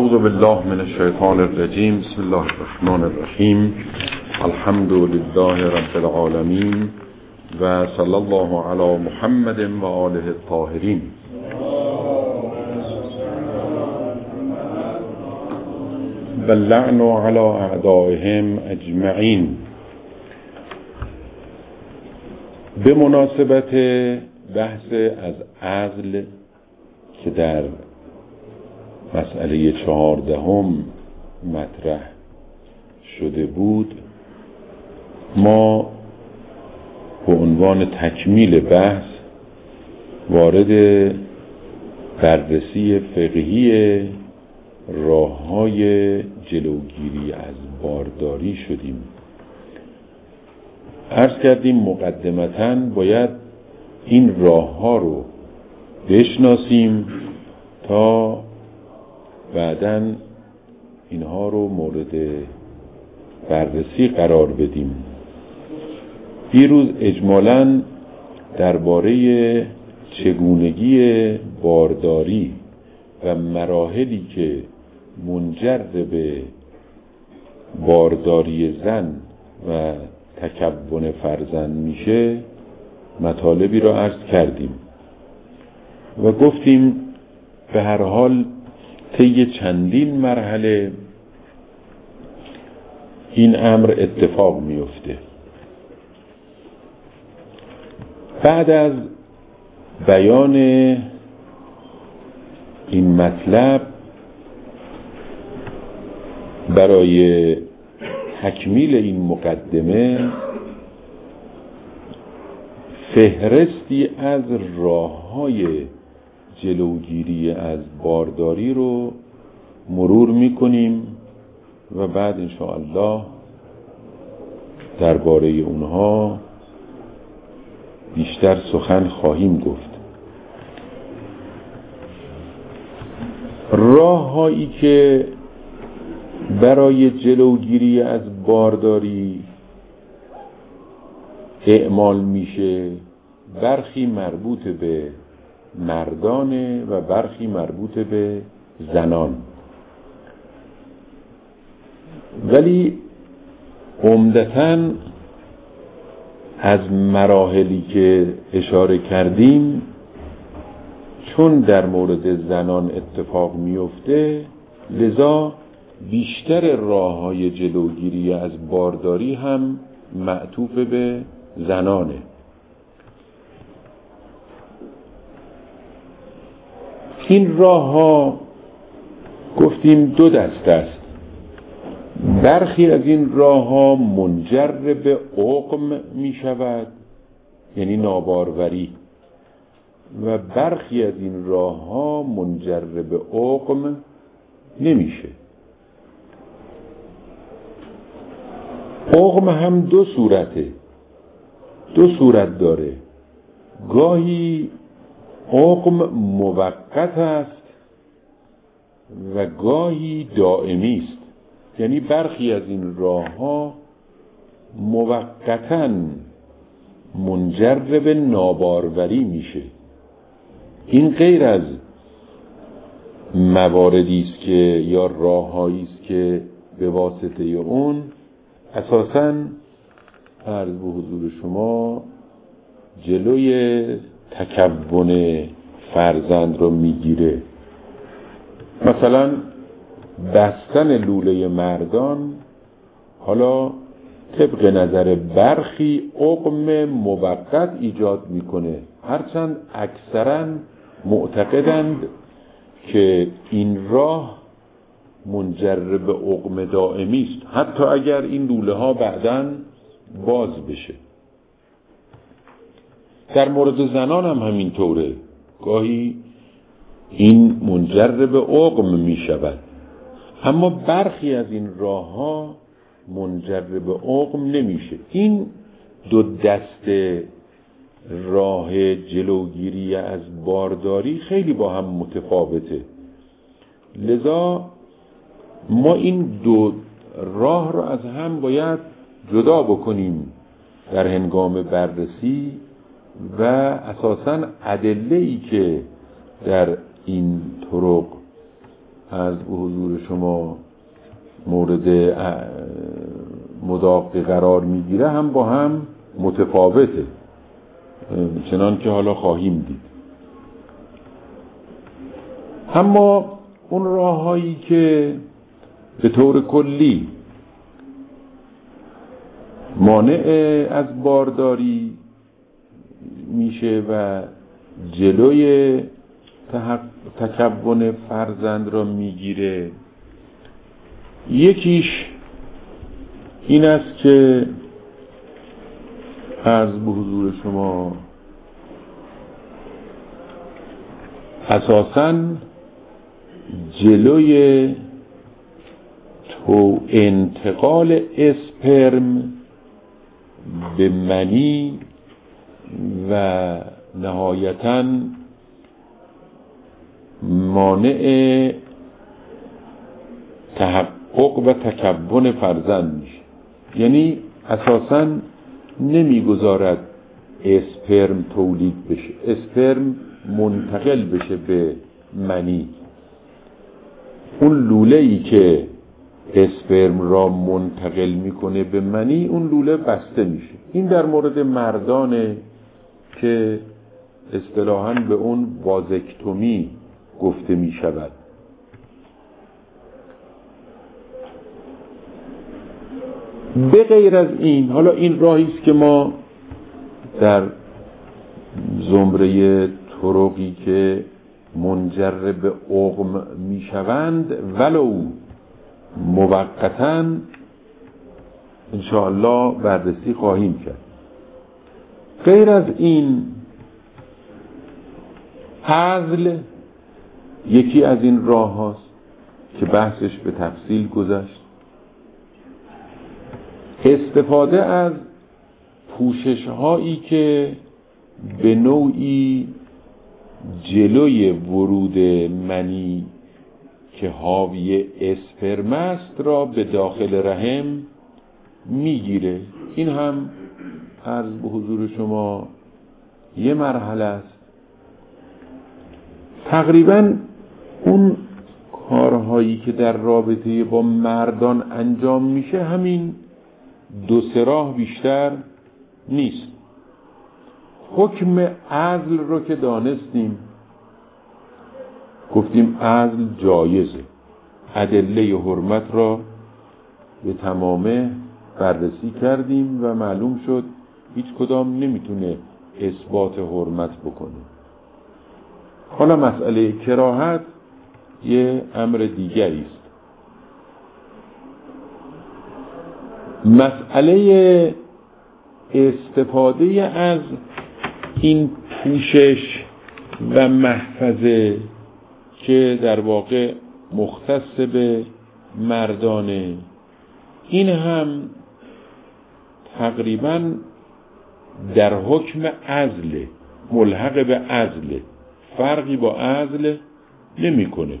اعوذ بالله من الشیطان الرجیم. بسم الله الرحمن الرحیم. الحمد لله رب العالمین و صلی الله علی محمد و آله الطاهرین. و اللعن علی اعدائهم اجمعین. به مناسبت بحث از عزل که در مسئله 14 مطرح شده بود، ما به عنوان تکمیل بحث وارد بررسی فقهی راه‌های جلوگیری از بارداری شدیم. عرض کردیم مقدمتاً باید این راه‌ها رو بشناسیم تا بعداً اینها رو مورد بررسی قرار بدیم. دیروز اجمالاً درباره چگونگی بارداری و مراحلی که منجر به بارداری زن و تکون فرزند میشه مطالبی را عرض کردیم و گفتیم به هر حال طی چندین مرحله این امر اتفاق میفته. بعد از بیان این مطلب برای تکمیل این مقدمه فهرستی از راه‌های جلوگیری از بارداری رو مرور می‌کنیم و بعد انشاءالله درباره اونها بیشتر سخن خواهیم گفت. راه‌هایی که برای جلوگیری از بارداری اعمال میشه برخی مربوط به مردانه و برخی مربوط به زنان، ولی عمدتاً از مراحلی که اشاره کردیم چون در مورد زنان اتفاق میفته، لذا بیشتر راه‌های جلوگیری از بارداری هم معطوف به زنانه. این راه‌ها گفتیم دو دسته است. برخی از این راه‌ها منجر به عقم می شود، یعنی ناباروری، و برخی از این راه‌ها منجر به عقم نمیشه. عقم هم دو صورت داره. گاهی عقم موقت است و گاهی دائمی است. یعنی برخی از این راه‌ها موقتاً منجر به ناباروری میشه. این غیر از مواردی است که یا راه‌هایی است که به واسطه اون اساساً عرض به حضور شما جلوی تکون فرزند رو میگیره. مثلا بستن لوله مردان حالا طبق نظر برخی عقم موقت ایجاد میکنه، هرچند اکثرا معتقدند که این راه منجر به عقم دائمی است، حتی اگر این لوله ها بعداً باز بشه. در مورد زنان هم همینطوره، گاهی این منجر به عقم می شود، اما برخی از این راه ها منجر به عقم نمیشه. این دو دسته راه جلوگیری از بارداری خیلی با هم متفاوته، لذا ما این دو راه را از هم باید جدا بکنیم در هنگام بررسی و اساساً ادله‌ای که در این طرق از حضور شما مورد مداقه قرار میگیره هم با هم متفاوته، چنان که حالا خواهیم دید. اما اون راههایی که به طور کلی مانع از بارداری میشه و جلوی تکون فرزند را میگیره، یکیش این است که عرض به حضور شما اساساً جلوی انتقال اسپرم به منی و نهایتاً مانع تحقق و تکون فرزند میشه. یعنی اساساً نمیگذارد اسپرم تولید بشه، اسپرم منتقل بشه به منی. اون لوله‌ای که اسپرم را منتقل میکنه به منی، اون لوله بسته میشه. این در مورد مردانه که اصطلاحاً به اون وازکتومی گفته میشود. به غیر از این، حالا این راهی است که ما در زمره طرقی که منجر به عقم میشوند ولو موقتاً انشاءالله بررسی خواهیم کرد. غیر از این، عزل یکی از این راه هاست که بحثش به تفصیل گذشت. استفاده از پوشش هایی که به نوعی جلوی ورود منی که حاوی اسپرم است را به داخل رحم میگیره. این هم عرض به حضور شما یه مرحله است. تقریبا اون کارهایی که در رابطه با مردان انجام میشه همین دو سه راه بیشتر نیست. حکم عزل رو که دانستیم، گفتیم عزل جایزه. ادله حرمت را به تمامه بررسی کردیم و معلوم شد هیچ کدام نمیتونه اثبات حرمت بکنه. حالا مسئله کراهت یه امر دیگری است. مسئله استفاده از این پوشش و محفظه که در واقع مختص به مردانه، این هم تقریبا در حکم عزل، ملحق به عزل، فرقی با عزل نمیکنه.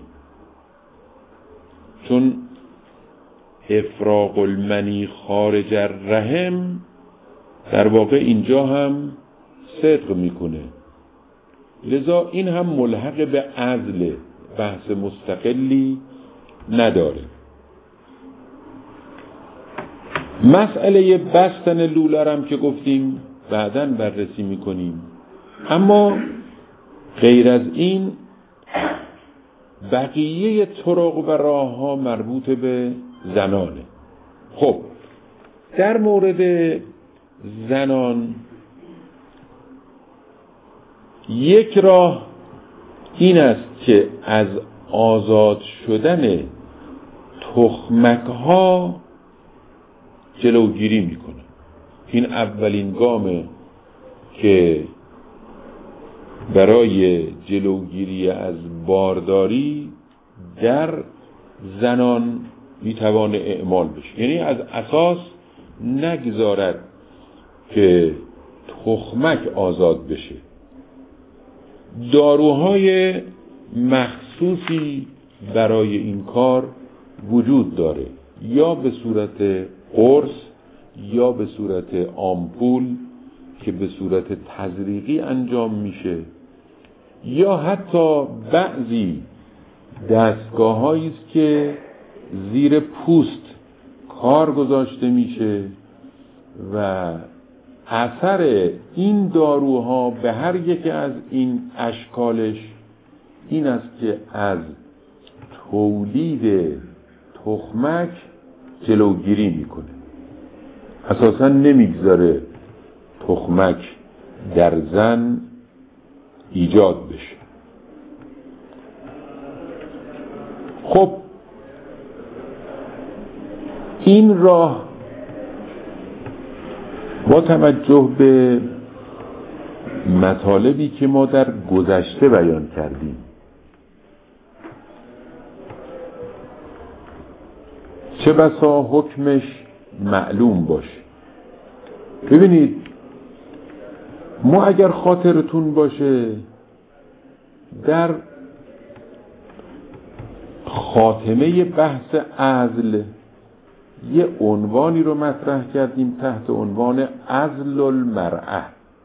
چون افراغ المنی خارج الرحم در واقع اینجا هم صدق میکنه، لذا این هم ملحق به عزل، بحث مستقلی نداره. مسئله بستن لوله هم که گفتیم بعداً بررسی میکنیم. اما غیر از این بقیه طرق و راه ها مربوط به زنانه. خب در مورد زنان یک راه این است که از آزاد شدن تخمک ها جلوگیری میکنه. این اولین گامه که برای جلوگیری از بارداری در زنان میتوانه اعمال بشه. یعنی از اساس نگذارد که تخمک آزاد بشه. داروهای مخصوصی برای این کار وجود داره، یا به صورت قرص یا به صورت آمپول که به صورت تزریقی انجام میشه، یا حتی بعضی دستگاه‌هایی است که زیر پوست کار گذاشته میشه و اثر این داروها به هر یک از این اشکالش این است که از تولید تخمک جلوگیری میکنه. اساساً نمیگذاره تخمک در زن ایجاد بشه. خب این راه با توجه به مطالبی که ما در گذشته بیان کردیم چه بسا حکمش معلوم باشه. ببینید ما اگر خاطرتون باشه در خاتمه بحث عزل یه عنوانی رو مطرح کردیم تحت عنوان عزل المرأة.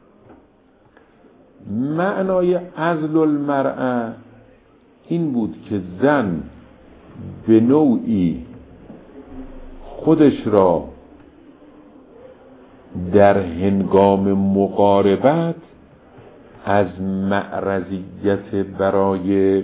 معنای عزل المرأة این بود که زن به نوعی خودش را در هنگام مقاربت از معرضیت برای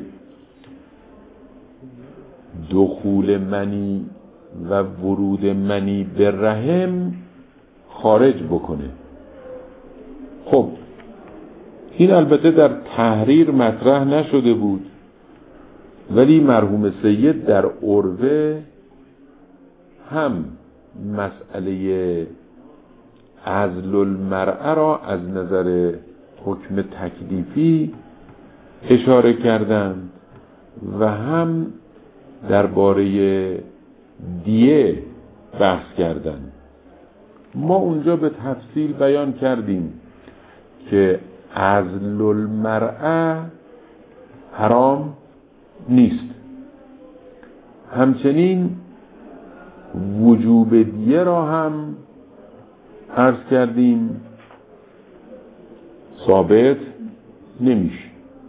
دخول منی و ورود منی به رحم خارج بکنه. خب این البته در تحریر مطرح نشده بود، ولی مرحوم سید در عروه هم مسئله عزل المرأة را از نظر حکم تکلیفی اشاره کردند و هم درباره دیه بحث کردند. ما اونجا به تفصیل بیان کردیم که عزل المرأة حرام نیست، همچنین وجوب دیه را هم عرض کردیم ثابت نمیشه.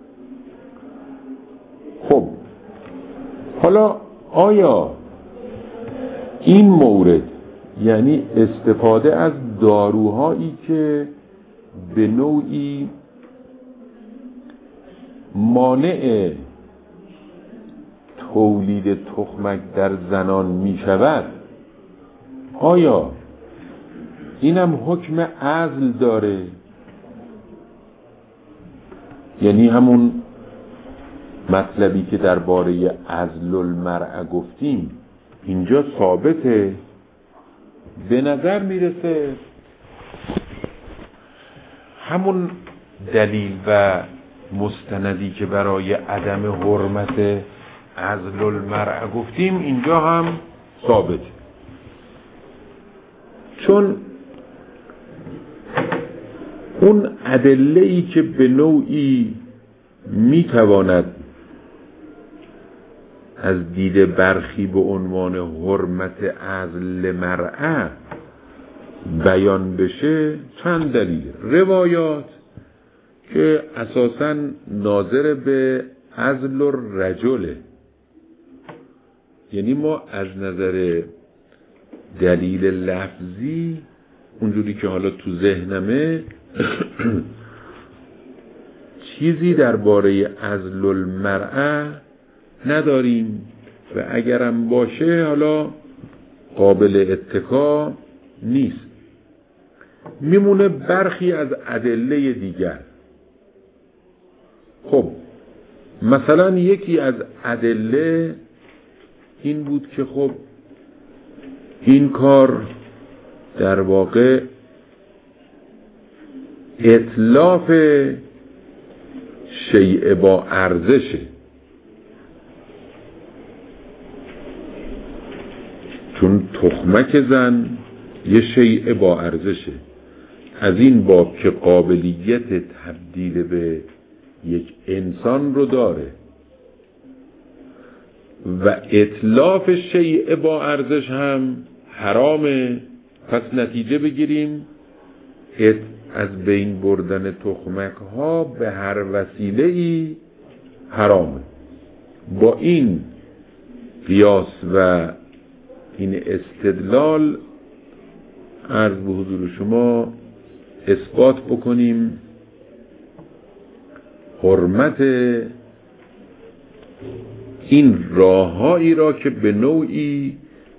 خب حالا آیا این مورد یعنی استفاده از داروهایی که به نوعی مانع تولید تخمک در زنان می شود، آیا اینم حکم عزل داره؟ یعنی همون مطلبی که درباره عزل المرأة گفتیم اینجا ثابته؟ به نظر میرسه همون دلیل و مستندی که برای عدم حرمت عزل المرأة گفتیم اینجا هم ثابته، چون اون ادله‌ای که به نوعی میتواند از دید برخی به عنوان حرمت عزل مرأة بیان بشه چند دلیل. روایات که اساساً ناظر به عزل الرجل، یعنی ما از نظر دلیل لفظی اونجوری که حالا تو ذهنمه چیزی درباره عزل المرأة نداریم و اگرم باشه حالا قابل اتکا نیست. میمونه برخی از ادله دیگر. خب مثلا یکی از ادله این بود که خب این کار در واقع اتلاف شیء با ارزشه، چون تخمک زن یه شیء با ارزشه، از این باب که قابلیت تبدیل به یک انسان رو داره و اتلاف شیء با ارزش هم حرامه. پس نتیجه بگیریم از بین بردن تخمک ها به هر وسیله ای حرامه. با این قیاس و این استدلال عرض به حضور شما اثبات بکنیم حرمت این راههایی را که به نوعی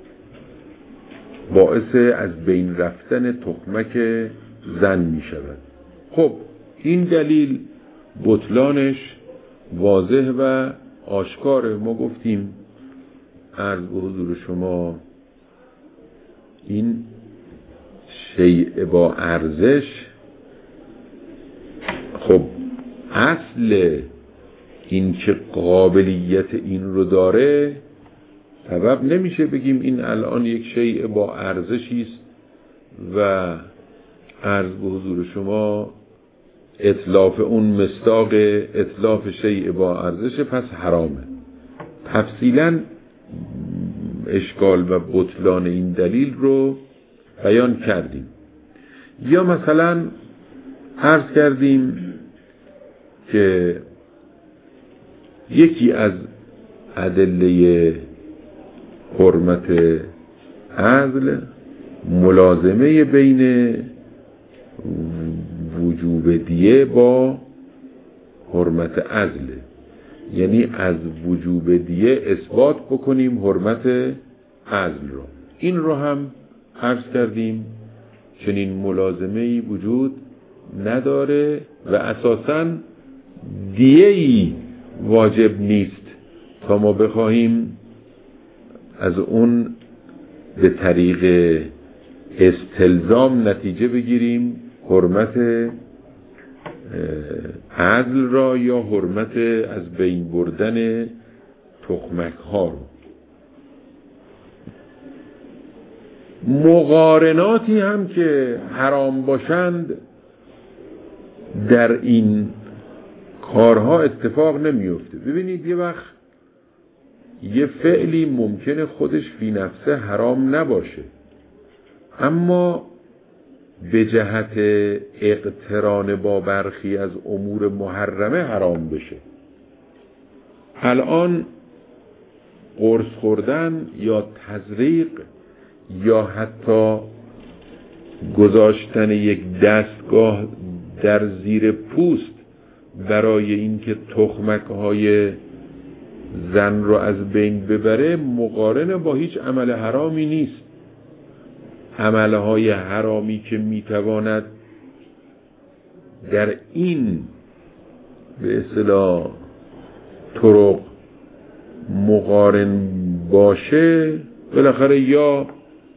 باعث از بین رفتن تخمک زن می شود. خب این دلیل بطلانش واضح و آشکاره. ما گفتیم عرض به حضور شما این شیء با ارزش، خب اصل این که قابلیت این رو داره سبب نمیشه بگیم این الان یک شیء با ارزشی است و عرض به حضور شما اتلاف اون مصداق اتلاف شیء با ارزش پس حرامه. تفصیلا اشکال و بطلان این دلیل رو بیان کردیم. یا مثلا عرض کردیم که یکی از ادله حرمت عزل ملازمه بین وجوب دیه با حرمت عزل، یعنی از وجوب دیه اثبات بکنیم حرمت عزل رو. این رو هم عرض کردیم چنین ملازمه‌ای وجود نداره و اساساً دیه‌ای واجب نیست تا ما بخواهیم از اون به طریق استلزام نتیجه بگیریم حرمت عزل را یا حرمت از بین بردن تخمک ها رو. مقارناتی هم که حرام باشند در این کارها اتفاق نمیفته. ببینید یه وقت یه فعلی ممکنه خودش فی نفسه حرام نباشه اما به جهت اقتران با برخی از امور محرمه حرام بشه. الان قرص خوردن یا تزریق یا حتی گذاشتن یک دستگاه در زیر پوست برای اینکه تخمک‌های زن رو از بین ببره مقارن با هیچ عمل حرامی نیست. عملهای حرامی که میتواند در این به اصطلاح طرق مقارن باشه بالاخره یا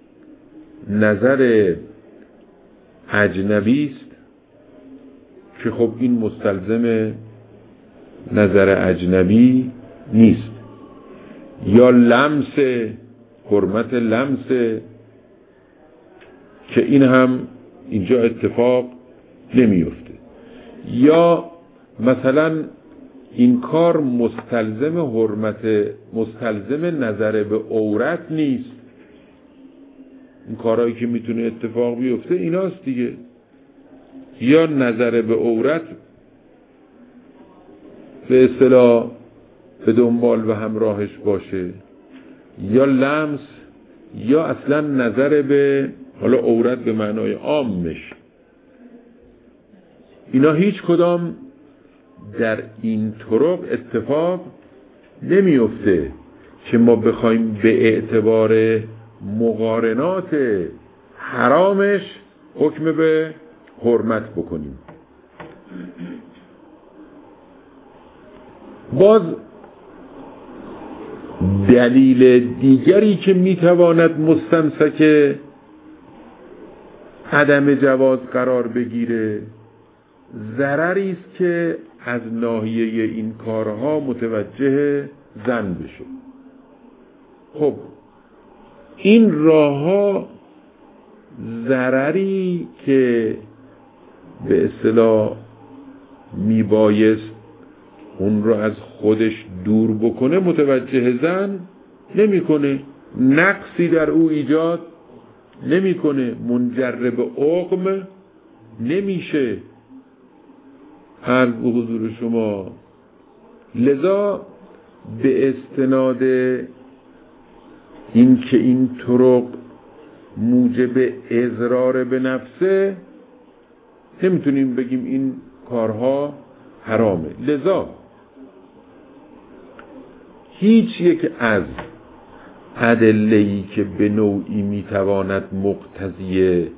نظر اجنبی است که خب این مستلزم نظر اجنبی نیست، یا لمس حرمت لمس که این هم اینجا اتفاق نمیفته، یا مثلا این کار مستلزم نظر به عورت نیست. این کارهایی که میتونه اتفاق بیفته ایناست دیگه، یا نظر به عورت به اصطلاح به دنبال و همراهش باشه، یا لمس، یا اصلا نظر به حالا عورت به معنای عامش. اینا هیچ کدام در این طرق اتفاق نمیفته که ما بخوایم به اعتبار مقارنات حرامش حکم به حرمت بکنیم. باز دلیل دیگری که میتواند مستمسک عدم جواز قرار بگیره ضرری است که از ناحیه این کارها متوجه زن بشه. خب این راهها ضرری که به اصطلاح میبایست اون رو از خودش دور بکنه متوجه زن نمیکنه، نقصی در او ایجاد نمیکنه، منجر به عقم نمیشه. عرض به حضور شما لذا به استناد این که این طرق موجب اضرار به نفسه نمیتونیم بگیم این کارها حرامه. لذا هیچ یک از ادله‌ای که به نوعی میتواند مقتضی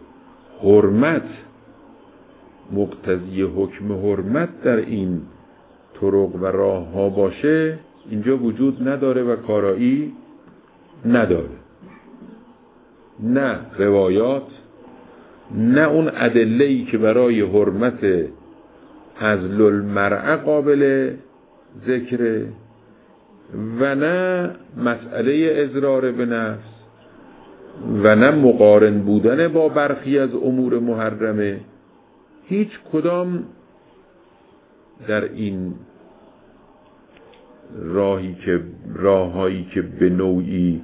حکم حرمت در این طرق و راه ها باشه اینجا وجود نداره و کارایی نداره. نه روایات، نه اون ادله‌ای که برای حرمت عزل المرأة قابل ذکره و نه مسئله اضرار به نفس و نه مقارن بودن با برخی از امور محرمه. هیچ کدام در این راههایی که به نوعی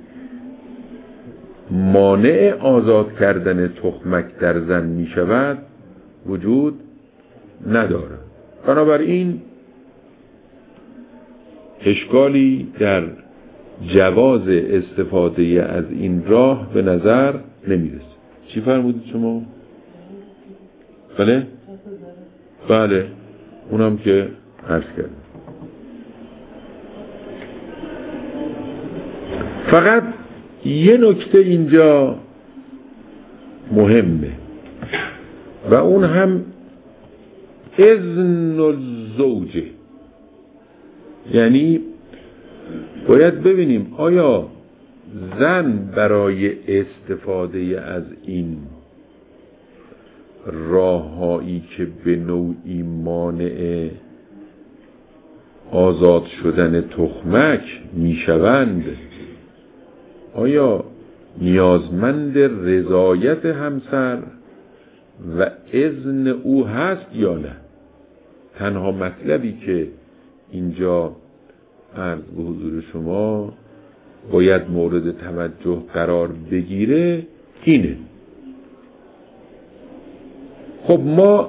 مانع آزاد کردن تخمک در زن می شود وجود نداره. بنابراین اشکالی در جواز استفاده از این راه به نظر نمیرسه. چی فرمودید شما؟ بله؟ بله اونم که عرض کردم. فقط یه نکته اینجا مهمه و اون هم اذن الزوجه. یعنی باید ببینیم آیا زن برای استفاده از این راههایی که به نوعی مانع آزاد شدن تخمک میشوند آیا نیازمند رضایت همسر و اذن او هست یا نه؟ تنها مطلبی که اینجا عرض به حضور شما باید مورد توجه قرار بگیره اینه. خب ما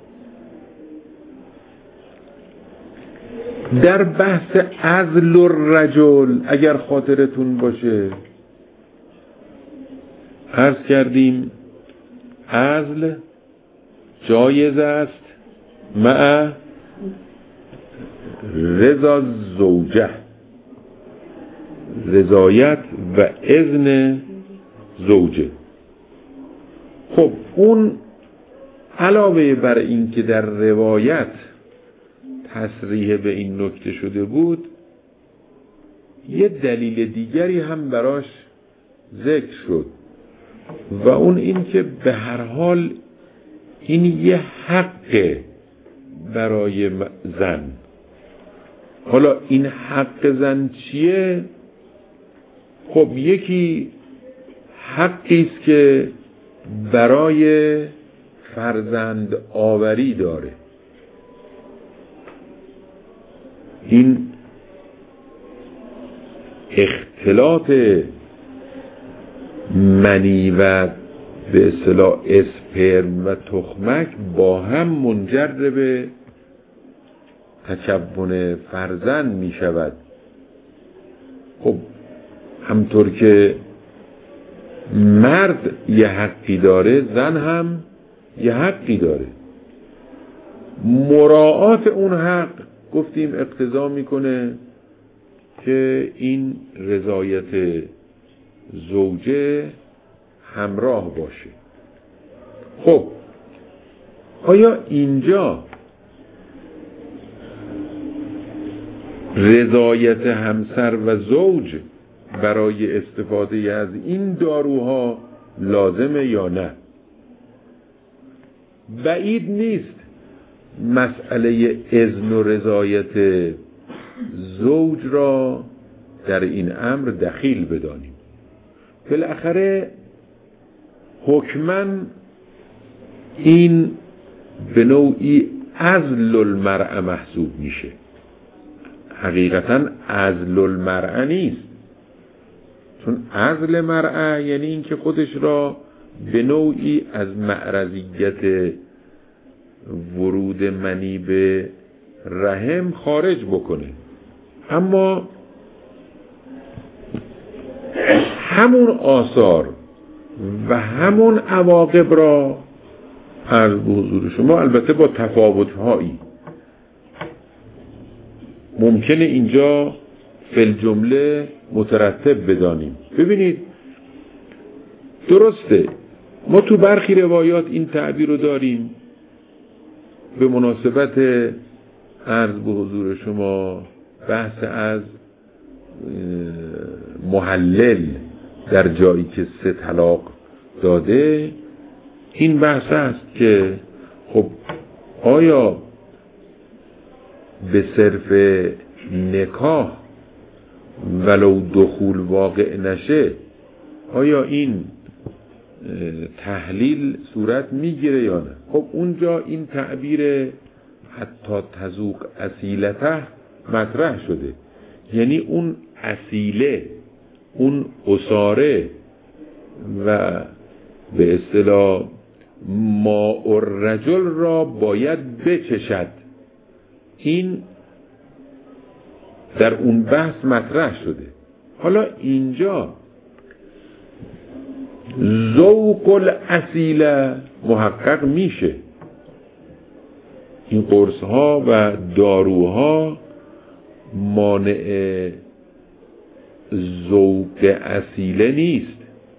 در بحث عزل الرجل اگر خاطرتون باشه عرض کردیم عزل جایز است مع رضا زوجه، رضایت و اذن زوجه. خب اون علاوه بر این که در روایت تصریح به این نکته شده بود یه دلیل دیگری هم براش ذکر شد و اون این که به هر حال این یه حق برای زن. حالا این حق زن چیه؟ خب یکی حقی است که برای فرزند آوری داره. این اختلاط منی و به اصطلاح اسپرم و تخمک با هم منجر به تکون فرزند می شود. خب همطور که مرد یه حقی داره زن هم یه حقی داره. مراعات اون حق گفتیم اقتضا میکنه که این رضایت زوجه همراه باشه. خب آیا اینجا رضایت همسر و زوج برای استفاده از این داروها لازمه یا نه؟ بعید نیست مسئله اذن و رضایت زوج را در این امر دخیل بدانیم. بالاخره حکماً این به نوعی عزل المرأة محسوب میشه. حقیقتاً عزل المرأة نیست، چون عزل مرأة یعنی این که خودش را به نوعی از معرضیت ورود منی به رحم خارج بکنه. اما همون آثار و همون عواقب را عرض به حضور شما، البته با تفاوت‌هایی، ممکنه اینجا فی الجمله مترتب بدانیم. ببینید درسته ما تو برخی روایات این تعبیر رو داریم به مناسبت عرض به حضور شما بحث از محلل در جایی که 3 طلاق داده. این بحث است که خب آیا به صرف نکاح ولو دخول واقع نشه آیا این تحلیل صورت میگیره یا نه؟ خب اونجا این تعبیر حتی تذوق اصیلته مطرح شده، یعنی اون اصیله، اون اساره و به اصطلاح ماء الرجل را باید بچشد. این در اون بحث مطرح شده. حالا اینجا ذوق الاصیله محقق میشه. این قرص ها و داروها مانع ذوق اصیله نیست،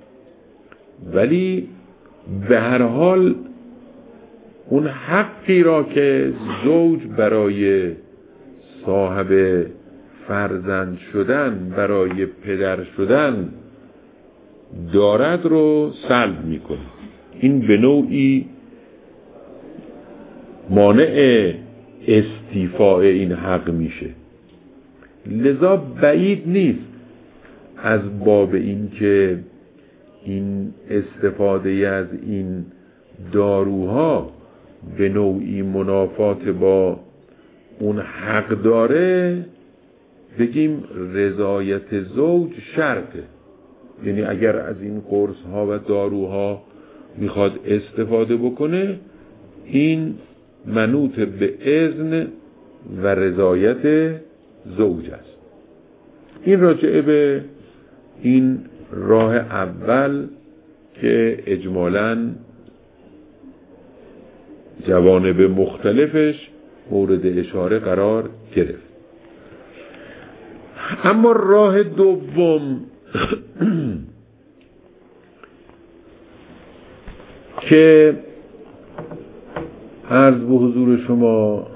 ولی به هر حال اون حقی را که زوج برای صاحب فرزند شدن، برای پدر شدن دارد رو سلب میکنه. این به نوعی مانع استیفاء این حق میشه. لذا بعید نیست از باب این که این استفاده از این داروها به نوعی منافات با اون حق داره بگیم رضایت زوج شرطه. یعنی اگر از این قرص ها و داروها میخواد استفاده بکنه، این منوط به اذن و رضایت زوج است. این راجعه به این راه اول که اجمالاً جوانب مختلفش مورد اشاره قرار گرفت. اما راه دوم که عرض به حضور شما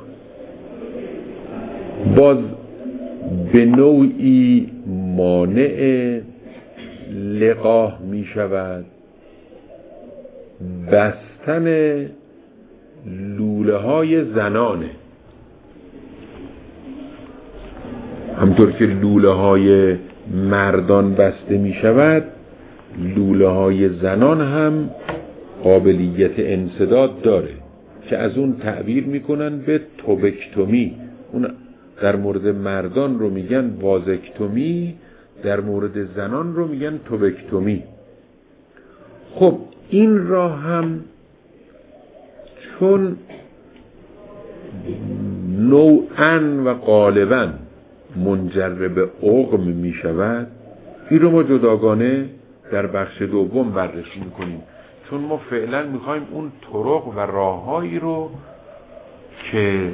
باز به نوعی مانع لقاح می شود، بستن لوله های زنانه. همطور که لوله های مردان بسته می شود، لوله های زنان هم قابلیت انسداد داره که از اون تعبیر میکنن به توبکتومی. اون در مورد مردان رو میگن وازکتومی، در مورد زنان رو میگن توبکتومی. خب این راه هم چون نوعاً و غالباً منجر به عقم می شود، این رو ما جداگانه در بخش دوم بررسی میکنیم، چون ما فعلا میخوایم اون طرق و راههایی رو که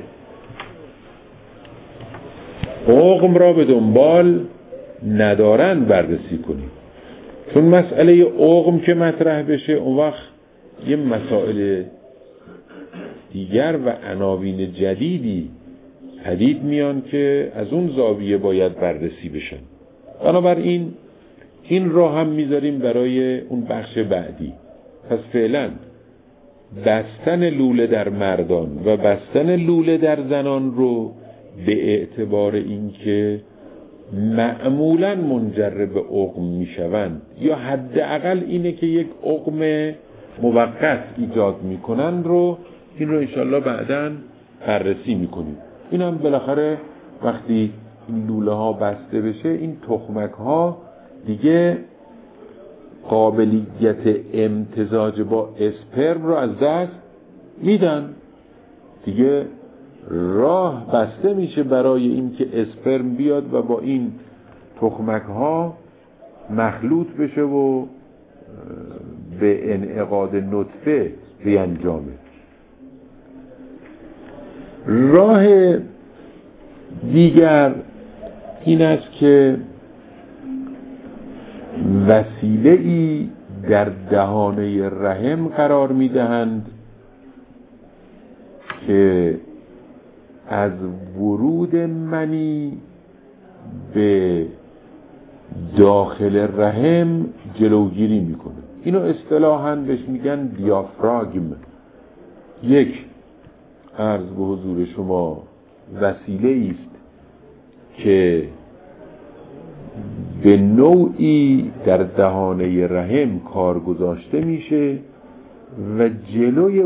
عقم را به دنبال ندارن بررسی کنیم. چون مسئله عقم که مطرح بشه اون وقت یه مسائل دیگر و عناوین جدیدی پدید میان که از اون زاویه باید بررسی بشن. بنابراین این راه هم میذاریم برای اون بخش بعدی. پس فعلا بستن لوله در مردان و بستن لوله در زنان رو به اعتبار این که معمولاً منجر به عقم میشوند یا حداقل اینه که یک عقم موقت ایجاد میکنن رو، این رو انشالله بعداً بررسی میکنیم. این هم بالاخره وقتی این لوله ها بسته بشه، این تخمک ها دیگه قابلیت امتزاج با اسپرم رو از دست میدن، دیگه راه بسته میشه برای این که اسپرم بیاد و با این تخمک ها مخلوط بشه و به انعقاد نطفه بیانجامه. راه دیگر این است که وسیله‌ای در دهانه رحم قرار می‌دهند که از ورود منی به داخل رحم جلوگیری میکنه. اینو اصطلاحاً بهش میگن دیافراگم. یک، عرض به حضور شما، وسیله است که به نوعی در دهانه رحم کار گذاشته میشه و جلوی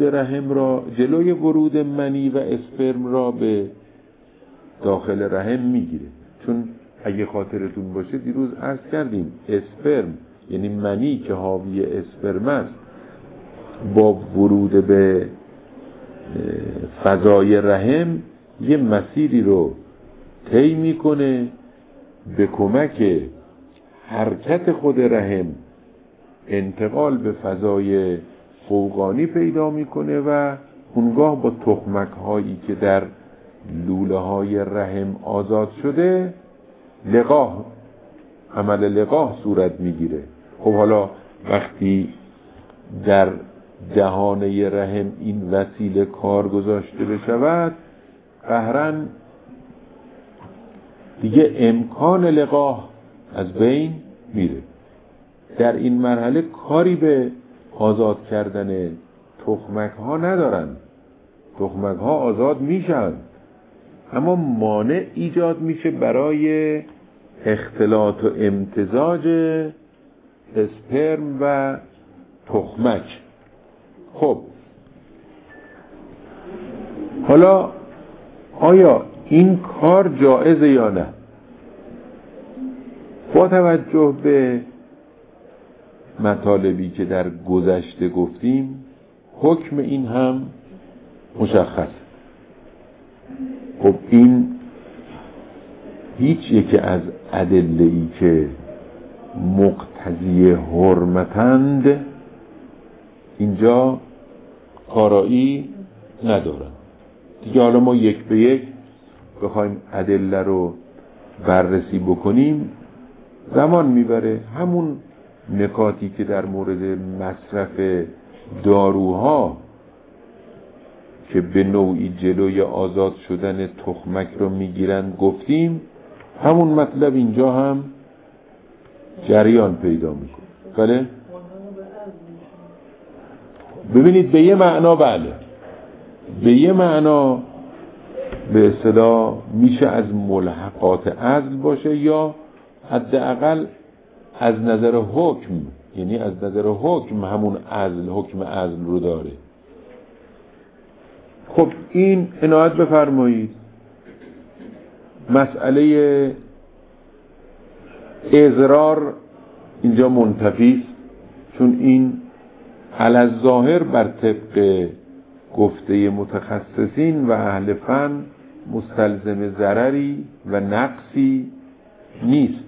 ورود منی و اسپرم را به داخل رحم میگیره. چون اگه خاطرتون باشه دیروز عرض کردیم اسپرم یعنی منی که حاوی اسپرم است با ورود به فضای رحم یه مسیری رو طی میکنه، به کمک حرکت خود رحم انتقال به فضای فوقانی پیدا میکنه و اونگاه با تخمک هایی که در لوله های رحم آزاد شده عمل لقاح صورت میگیره. خب حالا وقتی در دهانه رحم این وسیله کار گذاشته بشود، قهراً دیگه امکان لقاح از بین میره. در این مرحله کاری به آزاد کردن تخمک ها ندارن. تخمک ها آزاد میشن، اما مانع ایجاد میشه برای اختلاط و امتزاج اسپرم و تخمک. خب حالا آیا این کار جایزه یا نه؟ با توجه به مطالبی که در گذشته گفتیم، حکم این هم مشخص. خب این هیچ یکی از ادله‌ای که مقتضی حرمتند اینجا کارایی ندارن دیگه. حالا ما یک به یک بخوایم ادله رو بررسی بکنیم زمان میبره. همون نکاتی که در مورد مصرف داروها که به نوعی جلوی آزاد شدن تخمک رو میگیرن گفتیم، همون مطلب اینجا هم جریان پیدا میکنه. بله؟ ببینید به یه معنا بله، به یه معنا به اصطلاح میشه از ملحقات عزل باشه، یا حداقل از نظر حکم، یعنی از نظر حکم همون حکم عزل رو داره. خب این عنایت بفرمایید. مسئله اضرار اینجا منتفی است، چون این علی الظاهر بر طبق گفته متخصصین و اهل فن مستلزم ضرری و نقصی نیست.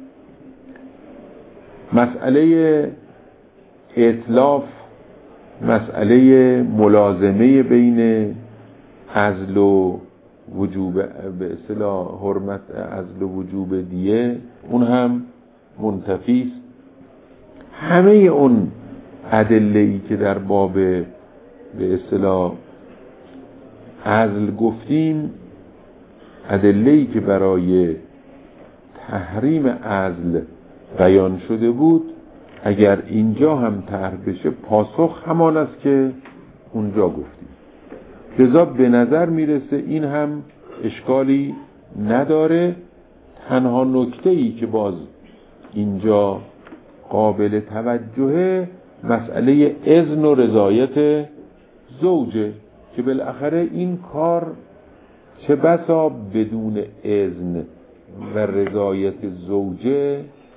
مسئله اتلاف، مسئله ملازمه بین عزل و وجوب، به اصطلاح حرمت عزل و وجوب دیه، اون هم منتفی است. همه اون ادله‌ای که در باب به اصطلاح عزل گفتیم، ادله‌ای که برای تحریم عزل بیان شده بود، اگر اینجا هم طرح بشه پاسخ همان است که اونجا گفتیم. لذا به نظر میرسه این هم اشکالی نداره. تنها نکته‌ای که باز اینجا قابل توجهه مسئله اذن و رضایت زوجه، که بالاخره این کار چه بسا بدون اذن و رضایت زوجه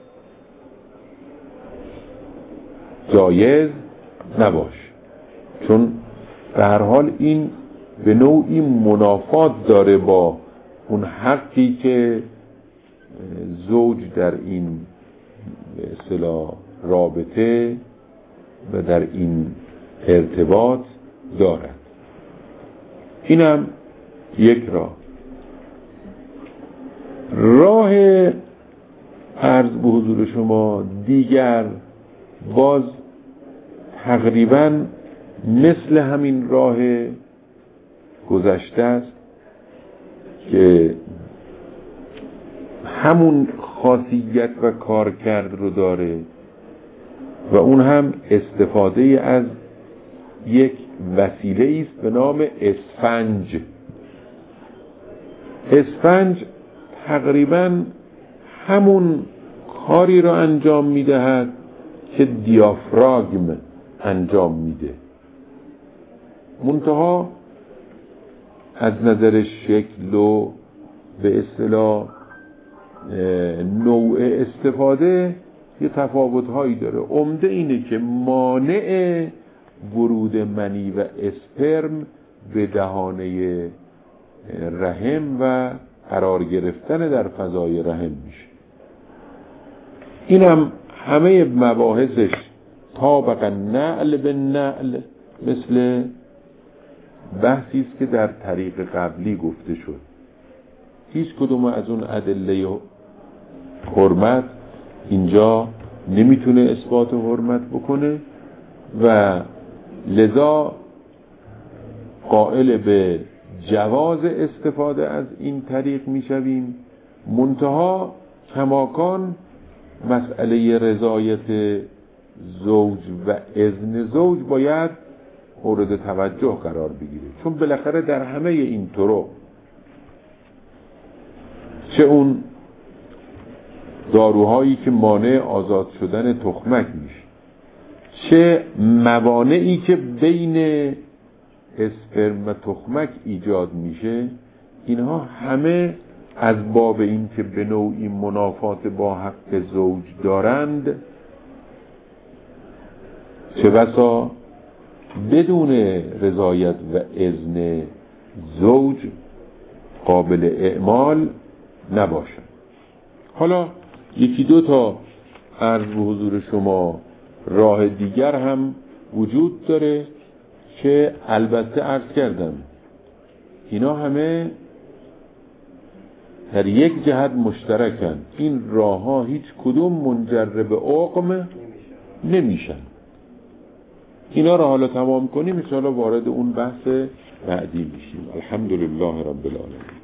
جایز نباش، چون به هر حال این به نوعی منافات داره با اون حقی که زوج در این به اصطلاح رابطه و در این ارتباط دارد. اینم یک راه عرض به حضور شما دیگر باز تقریباً مثل همین راه گذشته است که همون خاصیت و کارکرد رو داره و اون هم استفاده از یک وسیله است به نام اسفنج. اسفنج تقریباً همون کاری را انجام میدهد که دیافراگم انجام میده، منتها از نظر شکل و به اصطلاح نوع استفاده یه تفاوت‌هایی داره. عمده اینه که مانع ورود منی و اسپرم به دهانه رحم و قرار گرفتن در فضای رحم میشه. اینم همه مباحثش طابق نعل به نعل مثل بحثی است که در طریق قبلی گفته شد. هیچ کدوم از اون ادله حرمت اینجا نمیتونه اثبات حرمت بکنه و لذا قائل به جواز استفاده از این طریق میشویم، منتها کماکان مسئله رضایت زوج و اذن زوج باید مورد توجه قرار بگیره، چون بالاخره در همه این طرق چه اون داروهایی که مانع آزاد شدن تخمک میشه، چه موانعی که بین اسپرم و تخمک ایجاد میشه، اینها همه از باب این که به نوعی منافات با حق زوج دارند، چه بسا بدون رضایت و اذن زوج قابل اعمال نباشند. حالا یکی دو تا عرض به حضور شما راه دیگر هم وجود داره که البته عرض کردم اینا همه در یک جهت مشترکن. این راه ها هیچ کدوم منجر به عقم نمیشن. اینا را حالا تمام کنیم ان شاءالله وارد اون بحث بعدی میشیم. الحمدلله رب العالمین.